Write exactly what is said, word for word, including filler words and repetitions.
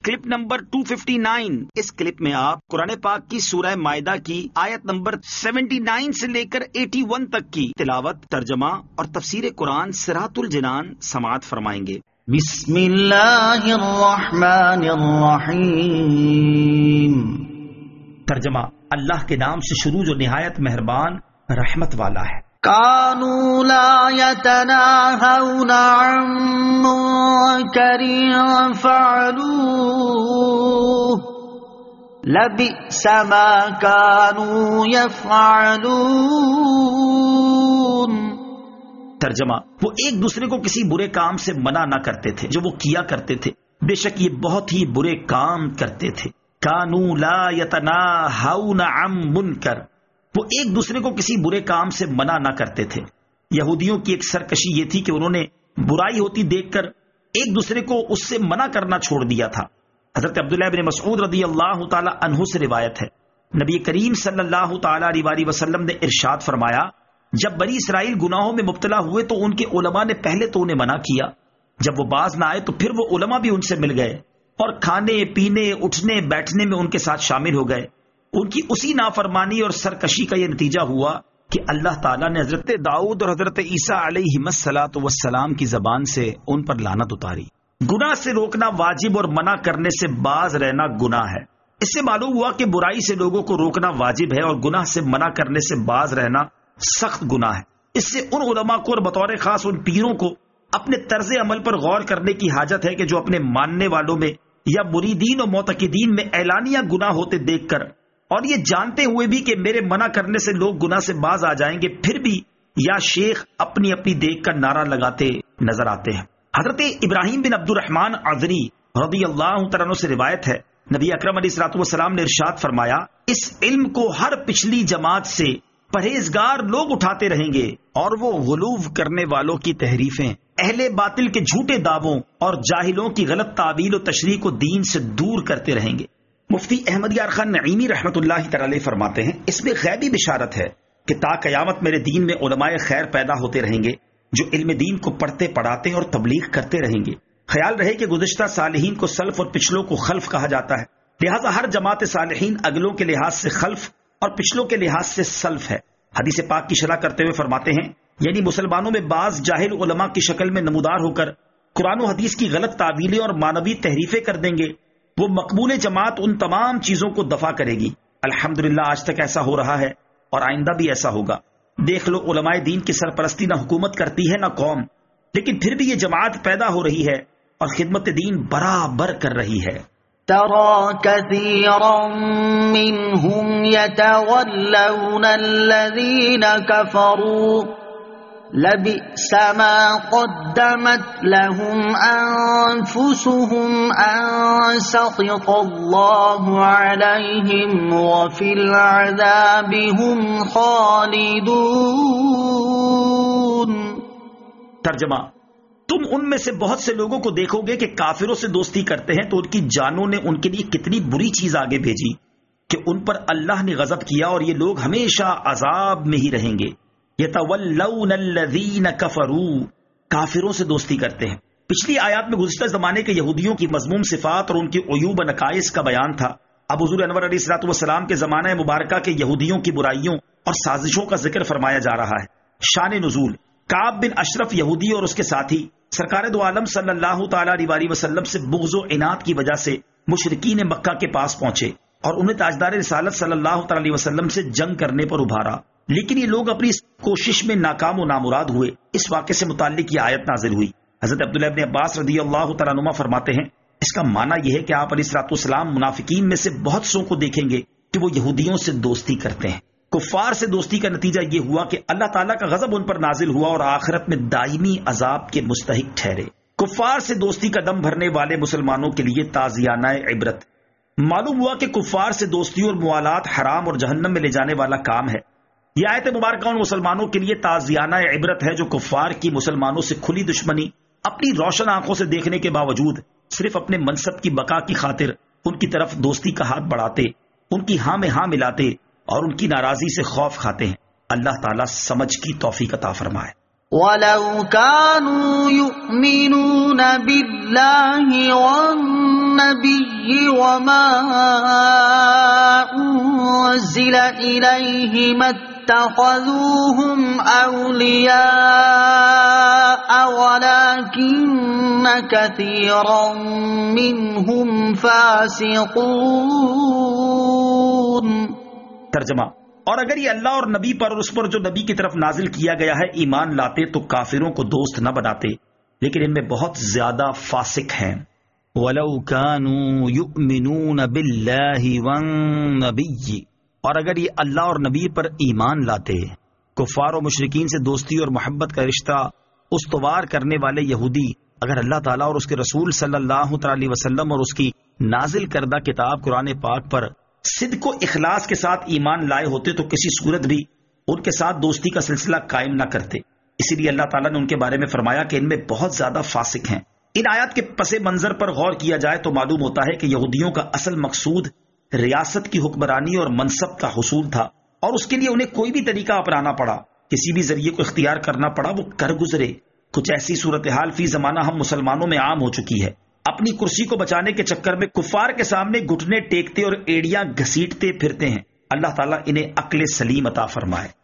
Clip number دو سو اناسی۔ اس clip میں آپ قرآن پاک کی سورہ مائدہ کی آیت نمبر ستانوے سے لے کر اکیاسی تک کی تلاوت، ترجمہ اور تفسیر قرآن صراط الجنان سماعت فرمائیں گے۔ بسم اللہ الرحمن الرحیم۔ ترجمہ: اللہ کے نام سے شروع جو نہایت مہربان رحمت والا ہے۔ كانوا لا يتناهون عن منكر فعلوه لبئس ما كانوا يفعلون۔ ترجمہ: وہ ایک دوسرے کو کسی برے کام سے منع نہ کرتے تھے جو وہ کیا کرتے تھے، بے شک یہ بہت ہی برے کام کرتے تھے۔ كانوا لا يتناهون عن منكر، وہ ایک دوسرے کو کسی برے کام سے منع نہ کرتے تھے۔ یہودیوں کی ایک سرکشی یہ تھی کہ انہوں نے برائی ہوتی دیکھ کر ایک دوسرے کو اس سے منع کرنا چھوڑ دیا تھا۔ حضرت عبداللہ بن مسعود رضی اللہ تعالی عنہ سے روایت ہے، نبی کریم صلی اللہ تعالی علیہ وسلم نے ارشاد فرمایا، جب بنی اسرائیل گناہوں میں مبتلا ہوئے تو ان کے علماء نے پہلے تو انہیں منع کیا، جب وہ باز نہ آئے تو پھر وہ علماء بھی ان سے مل گئے اور کھانے پینے اٹھنے بیٹھنے میں ان کے ساتھ شامل ہو گئے۔ ان کی اسی نافرمانی اور سرکشی کا یہ نتیجہ ہوا کہ اللہ تعالیٰ نے حضرت داؤد اور حضرت عیسیٰ علیہ الصلاۃ والسلام کی زبان سے ان پر لعنت اتاری۔ گناہ سے روکنا واجب اور منع کرنے سے باز رہنا گناہ ہے۔ اس سے معلوم ہوا کہ برائی سے لوگوں کو روکنا واجب ہے اور گناہ سے منع کرنے سے باز رہنا سخت گناہ ہے۔ اس سے ان علماء کو اور بطور خاص ان پیروں کو اپنے طرز عمل پر غور کرنے کی حاجت ہے کہ جو اپنے ماننے والوں میں یا مریدین و معتقدین میں اعلانیہ گناہ ہوتے دیکھ کر اور یہ جانتے ہوئے بھی کہ میرے منع کرنے سے لوگ گناہ سے باز آ جائیں گے، پھر بھی یا شیخ اپنی اپنی دیکھ کر نعرہ لگاتے نظر آتے ہیں۔ حضرت ابراہیم بن عبد الرحمن عذری رضی اللہ تعالیٰ عنہ سے روایت ہے، نبی اکرم علیہ الصلوۃ والسلام نے ارشاد فرمایا، اس علم کو ہر پچھلی جماعت سے پرہیزگار لوگ اٹھاتے رہیں گے اور وہ غلو کرنے والوں کی تحریفیں، اہل باطل کے جھوٹے دعووں اور جاہلوں کی غلط تعویل و تشریح کو دین سے دور کرتے رہیں گے۔ مفتی احمد یار خان نعیمی رحمۃ اللہ تعالی فرماتے ہیں، اس میں غیبی بشارت ہے کہ تا قیامت میرے دین میں علماء خیر پیدا ہوتے رہیں گے جو علم دین کو پڑھتے پڑھاتے اور تبلیغ کرتے رہیں گے۔ خیال رہے کہ گزشتہ صالحین کو سلف اور پچھلوں کو خلف کہا جاتا ہے، لہٰذا ہر جماعت صالحین اگلوں کے لحاظ سے خلف اور پچھلوں کے لحاظ سے سلف ہے۔ حدیث پاک کی شرح کرتے ہوئے فرماتے ہیں، یعنی مسلمانوں میں بعض جاہل علماء کی شکل میں نمودار ہو کر قرآن و حدیث کی غلط تعویلیں اور مانوی تحریفیں کر دیں گے، وہ مقبول جماعت ان تمام چیزوں کو دفع کرے گی۔ الحمدللہ آج تک ایسا ہو رہا ہے اور آئندہ بھی ایسا ہوگا۔ دیکھ لو، علماء دین کی سرپرستی نہ حکومت کرتی ہے نہ قوم، لیکن پھر بھی یہ جماعت پیدا ہو رہی ہے اور خدمت دین برابر کر رہی ہے۔ ترى كثيرا منهم يتولون الذين كفروا لبئس ما قدمت لهم أنفسهم أن سخط الله عليهم وفي العذاب هم خالدون۔ ترجمہ: تم ان میں سے بہت سے لوگوں کو دیکھو گے کہ کافروں سے دوستی کرتے ہیں تو ان کی جانوں نے ان کے لیے کتنی بری چیز آگے بھیجی کہ ان پر اللہ نے غضب کیا اور یہ لوگ ہمیشہ عذاب میں ہی رہیں گے۔ یتولون الذین کفروا، کافروں سے دوستی کرتے ہیں۔ پچھلی آیات میں گزشتہ زمانے کے یہودیوں کی مذموم صفات اور ان کی عیوب و نقائص کا بیان تھا۔ اب حضور انور علیہ الصلوۃ والسلام کے زمانہ مبارکہ کے یہودیوں کی برائیوں اور سازشوں کا ذکر فرمایا جا رہا ہے۔ شان نزول: کعب بن اشرف یہودی اور اس کے ساتھی سرکار دو عالم صلی اللہ تعالی علیہ وسلم سے بغض و عناد کی وجہ سے مشرکین مکہ کے پاس پہنچے اور انہیں تاجدار رسالت صلی اللہ تعالی علیہ وسلم سے جنگ کرنے پر ابھارا، لیکن یہ لوگ اپنی اس کوشش میں ناکام و نامراد ہوئے۔ اس واقعے سے متعلق یہ آیت نازل ہوئی۔ حضرت عبداللہ ابن عباس رضی اللہ تعالیٰ عنہما فرماتے ہیں، اس کا معنی یہ ہے کہ آپ علیہ الصلوۃ والسلام منافقین میں سے بہت سو کو دیکھیں گے کہ وہ یہودیوں سے دوستی کرتے ہیں۔ کفار سے دوستی کا نتیجہ یہ ہوا کہ اللہ تعالیٰ کا غضب ان پر نازل ہوا اور آخرت میں دائمی عذاب کے مستحق ٹھہرے۔ کفار سے دوستی کا دم بھرنے والے مسلمانوں کے لیے تازیانہ عبرت۔ معلوم ہوا کہ کفار سے دوستی اور موالات حرام اور جہنم میں لے جانے والا کام ہے۔ یہ آیت مبارکہ ان مسلمانوں کے لیے تازیانہ عبرت ہے جو کفار کی مسلمانوں سے کھلی دشمنی اپنی روشن آنکھوں سے دیکھنے کے باوجود صرف اپنے منصب کی بقا کی خاطر ان کی طرف دوستی کا ہاتھ بڑھاتے، ان کی ہاں میں ہاں ملاتے اور ان کی ناراضی سے خوف کھاتے ہیں۔ اللہ تعالیٰ سمجھ کی توفیق عطا فرمائے۔ وَلَوْ كَانُوا يُؤْمِنُونَ بِاللَّهِ وَالنَّبِيِّ وَمَا أُنزِلَ إِلَيْهِ مَا اتَّخَذُوهُمْ أَوْلِيَاءَ وَلَكِنَّ كَثِيرًا مِّنْهُمْ فَاسِقُونَ۔ ترجمہ: اور اگر یہ اللہ اور نبی پر اور اس پر جو نبی کی طرف نازل کیا گیا ہے ایمان لاتے تو کافروں کو دوست نہ بناتے، لیکن ان میں بہت زیادہ فاسق ہیں۔ وَلَوْ كَانُوا يُؤْمِنُونَ بِاللَّهِ وَالنَّبِيِّ، اور اگر یہ اللہ اور نبی پر ایمان لاتے، کفار و مشرکین سے دوستی اور محبت کا رشتہ استوار کرنے والے یہودی اگر اللہ تعالیٰ اور اس کے رسول صلی اللہ تعالی علیہ وسلم اور اس کی نازل کردہ کتاب قرآن پاک پر صدق و اخلاص کے ساتھ ایمان لائے ہوتے تو کسی صورت بھی ان کے ساتھ دوستی کا سلسلہ قائم نہ کرتے۔ اسی لیے اللہ تعالیٰ نے ان کے بارے میں فرمایا کہ ان میں بہت زیادہ فاسق ہیں۔ ان آیات کے پس منظر پر غور کیا جائے تو معلوم ہوتا ہے کہ یہودیوں کا اصل مقصود ریاست کی حکمرانی اور منصب کا حصول تھا، اور اس کے لیے انہیں کوئی بھی طریقہ اپنانا پڑا، کسی بھی ذریعے کو اختیار کرنا پڑا، وہ کر گزرے۔ کچھ ایسی صورتحال فی زمانہ ہم مسلمانوں میں عام ہو چکی ہے۔ اپنی کرسی کو بچانے کے چکر میں کفار کے سامنے گھٹنے ٹیکتے اور ایڑیاں گھسیٹتے پھرتے ہیں۔ اللہ تعالیٰ انہیں عقل سلیم عطا فرمائے۔